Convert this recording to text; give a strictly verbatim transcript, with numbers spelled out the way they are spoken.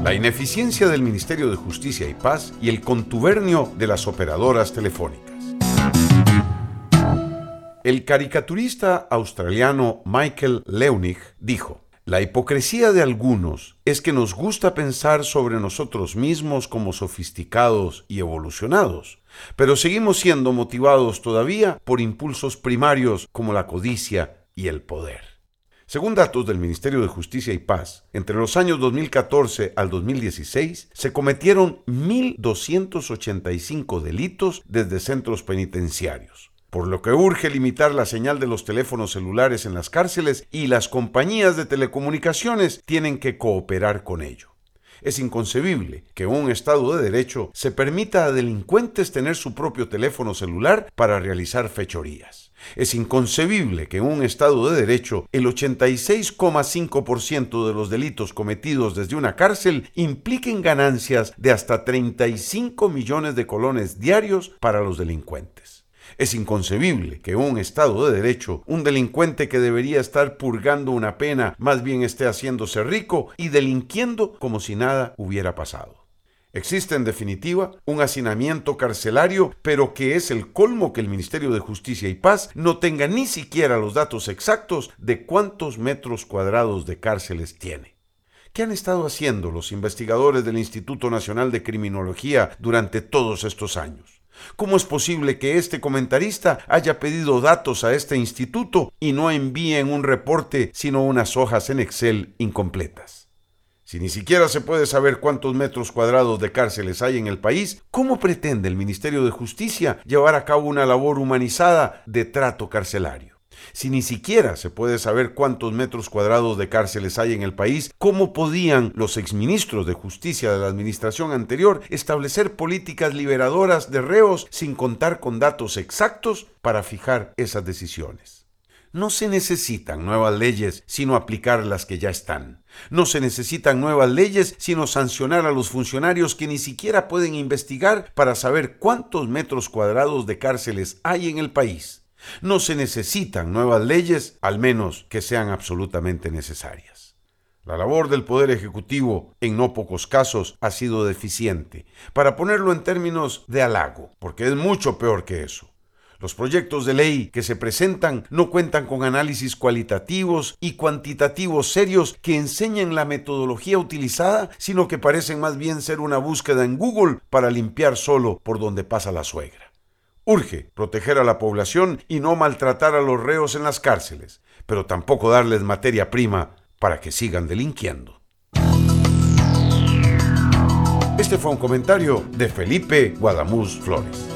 la ineficiencia del Ministerio de Justicia y Paz y el contubernio de las operadoras telefónicas. El caricaturista australiano Michael Leunig dijo: la hipocresía de algunos es que nos gusta pensar sobre nosotros mismos como sofisticados y evolucionados, pero seguimos siendo motivados todavía por impulsos primarios como la codicia y el poder. Según datos del Ministerio de Justicia y Paz, entre los años dos mil catorce al dos mil dieciséis se cometieron mil doscientos ochenta y cinco delitos desde centros penitenciarios, por lo que urge limitar la señal de los teléfonos celulares en las cárceles y las compañías de telecomunicaciones tienen que cooperar con ello. Es inconcebible que en un Estado de Derecho se permita a delincuentes tener su propio teléfono celular para realizar fechorías. Es inconcebible que en un Estado de Derecho el ochenta y seis coma cinco por ciento de los delitos cometidos desde una cárcel impliquen ganancias de hasta treinta y cinco millones de colones diarios para los delincuentes. Es inconcebible que en un Estado de Derecho un delincuente que debería estar purgando una pena más bien esté haciéndose rico y delinquiendo como si nada hubiera pasado. Existe, en definitiva, un hacinamiento carcelario, pero que es el colmo que el Ministerio de Justicia y Paz no tenga ni siquiera los datos exactos de cuántos metros cuadrados de cárceles tiene. ¿Qué han estado haciendo los investigadores del Instituto Nacional de Criminología durante todos estos años? ¿Cómo es posible que este comentarista haya pedido datos a este instituto y no envíen un reporte sino unas hojas en Excel incompletas? Si ni siquiera se puede saber cuántos metros cuadrados de cárceles hay en el país, ¿cómo pretende el Ministerio de Justicia llevar a cabo una labor humanizada de trato carcelario? Si ni siquiera se puede saber cuántos metros cuadrados de cárceles hay en el país, ¿cómo podían los exministros de Justicia de la administración anterior establecer políticas liberadoras de reos sin contar con datos exactos para fijar esas decisiones? No se necesitan nuevas leyes, sino aplicar las que ya están. No se necesitan nuevas leyes, sino sancionar a los funcionarios que ni siquiera pueden investigar para saber cuántos metros cuadrados de cárceles hay en el país. No se necesitan nuevas leyes, al menos que sean absolutamente necesarias. La labor del Poder Ejecutivo, en no pocos casos, ha sido deficiente, para ponerlo en términos de halago, porque es mucho peor que eso. Los proyectos de ley que se presentan no cuentan con análisis cualitativos y cuantitativos serios que enseñen la metodología utilizada, sino que parecen más bien ser una búsqueda en Google para limpiar solo por donde pasa la suegra. Urge proteger a la población y no maltratar a los reos en las cárceles, pero tampoco darles materia prima para que sigan delinquiendo. Este fue un comentario de Felipe Guadamuz Flores.